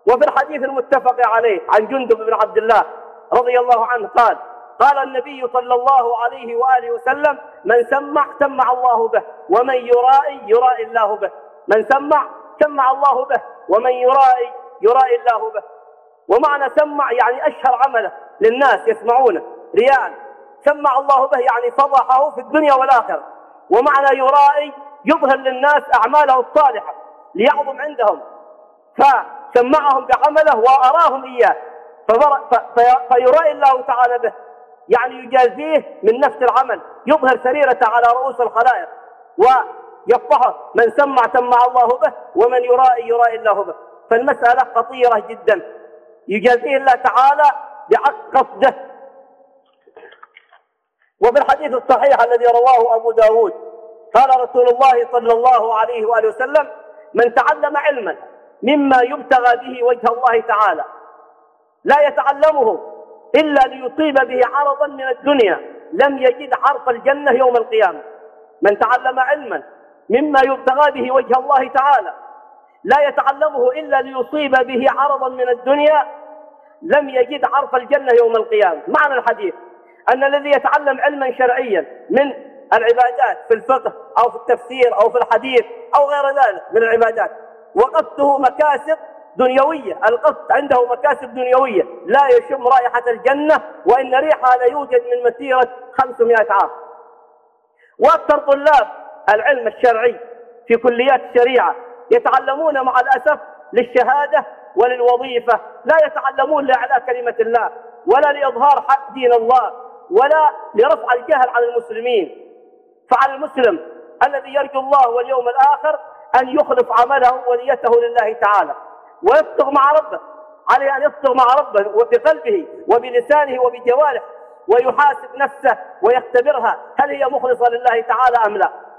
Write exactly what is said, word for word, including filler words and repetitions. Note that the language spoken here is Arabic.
وفي الحديث المتفق عليه عن جندب بن عبد الله رضي الله عنه قال قال النبي صلى الله عليه وآله وسلم: من سمع سمع الله به، ومن يرائي يرائي الله به. من سمع سمع الله به، ومن يرائي يرائي الله به. ومعنى سمع يعني أشهر عمله للناس يسمعونه رياء، سمع الله به يعني فضحه في الدنيا والآخرة. ومعنى يرائي يظهر للناس أعماله الصالحة ليعظم عندهم، فسمعهم بعمله وأراهم إياه، فيرائي الله تعالى به، يعني يجازيه من نفس العمل، يظهر سريرته على رؤوس الخلائق ويفضحه. من سمع سمع الله به، ومن يرائي يرائي الله به. فالمسألة خطيرة جدا، يجازيه الله تعالى بحق قصده. وفي الحديث الصحيح الذي رواه أبو داود قال رسول الله صلى الله عليه وآله وسلم: من تعلم علما مما يبتغى به وجه الله تعالى لا يتعلمه إلا ليصيب به عرضا من الدنيا لم يجد عرف الجنة يوم القيامة. من تعلم علما مما يبتغى به وجه الله تعالى لا يتعلمه إلا ليصيب به عرضا من الدنيا لم يجد عرف الجنة يوم القيامة. معنى الحديث أن الذي يتعلم علما شرعيا من العبادات في الفقه أو في التفسير أو في الحديث أو غير ذلك من العبادات وقصده مكاسب دنيوية، القصد عنده مكاسب دنيوية، لا يشم رائحة الجنة، وإن ريحها لا يوجد من مسيرة خمسمائة عام. وأكثر طلاب العلم الشرعي في كليات الشريعة يتعلمون مع الأسف للشهادة وللوظيفة، لا يتعلمون لإعلاء كلمة الله ولا لإظهار حق دين الله ولا لرفع الجهل عن المسلمين. فعلى المسلم الذي يرجو الله واليوم الآخر أن يخلص عمله ونيته لله تعالى ويصدق مع ربه، عليه أن يصدق مع ربه وبقلبه وبلسانه وبجوارحه، ويحاسب نفسه ويختبرها هل هي مخلصة لله تعالى أم لا.